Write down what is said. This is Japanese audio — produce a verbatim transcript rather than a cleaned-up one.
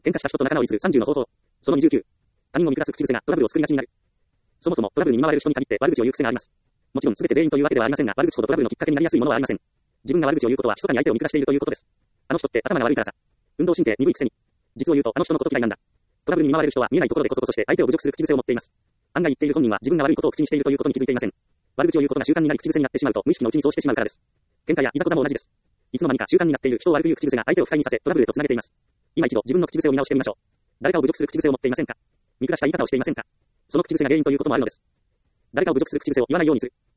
喧嘩した人と仲直りするさんじゅうの方法。そのにじゅうきゅう。他人を見下す口癖がトラブルを作りがちになる。そもそもトラブルに見舞われる人に限って悪口を言う癖があります。もちろん全て全員というわけではありませんが、悪口ほどトラブルのきっかけになりやすいものはありません。自分が悪口を言うことは密かに相手を見下しているということです。あの人って頭が悪いからさ。運動神経鈍いくせに。実を言うとあの人のこと嫌いなんだ。トラブルに見舞われる人は見えないところでこそこそして相手を侮辱する口癖を持っています。案外言っている本人は自分が悪いことを口にしているということに気づいていません。悪口を言うことが習慣になり口癖になってしまうと無意識のうちにそうしてしまうからです。喧嘩やいざこざも同じです。いつの間にか習慣になっている人を悪く言う口癖が相手を不快にさせトラブルへとつなげています。今一度自分の口癖を見直してみましょう。誰かを侮辱する口癖を持っていませんか？見下した言い方をしていませんか？その口癖が原因ということもあるのです。誰かを侮辱する口癖を言わないようにする。